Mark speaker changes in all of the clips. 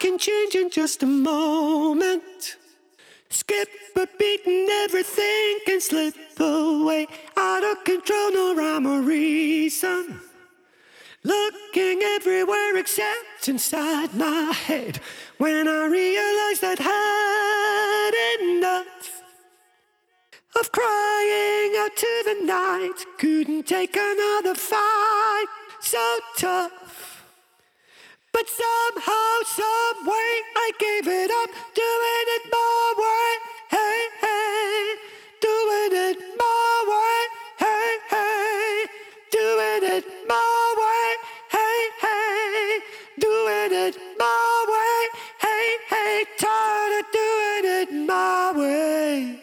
Speaker 1: can change in just a moment. Skip a beat and everything can slip away. Out of control, no rhyme or reason. Looking everywhere except inside my head. When I realized I'd had enough of crying out to the night. Couldn't take another fight, so tough. But somehow, some way, I gave it up, doing it my way. Hey, hey, doing it my way. Hey, hey, doing it my way. Hey, hey, doing it my way. Hey, hey, tired of doing it my way.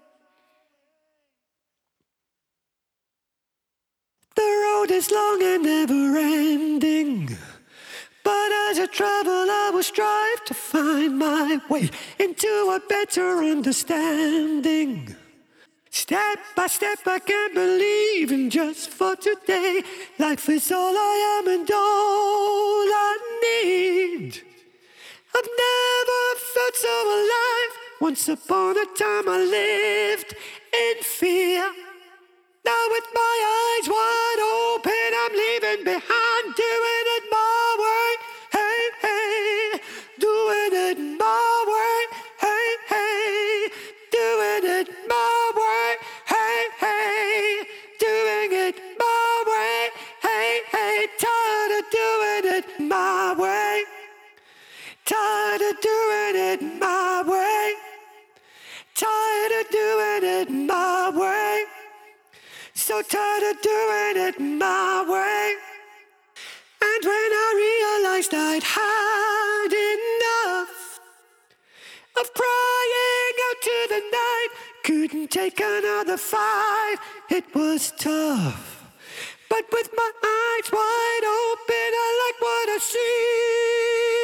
Speaker 1: The road is long and never ending. But as I travel, I will strive to find my way into a better understanding. Step by step, I can't believe in just for today. Life is all I am and all I need. I've never felt so alive. Once upon a time, I lived in fear. Now with my eyes wide open, I'm leaving behind, doing it my way. Hey, hey, doing it my way. Hey, hey, doing it my way. Hey, hey, doing it my way. Hey, hey, tired of doing it my way. Tired of doing it my way. Tired of doing it my way. So tired of doing it my way. And when I realized I'd had enough of crying out to the night, couldn't take another fight, it was tough. But with my eyes wide open, I like what I see.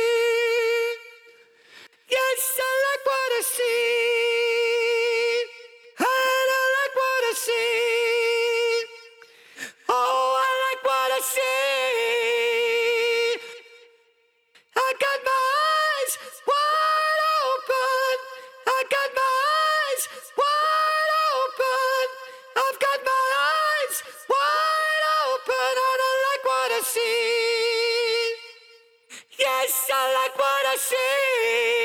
Speaker 1: Yes, I like what I see. And I like what I see. Oh, I like what I see. I got my eyes wide open. I got my eyes wide open. I've got my eyes wide open and I like what I see. Yes, I like what I see.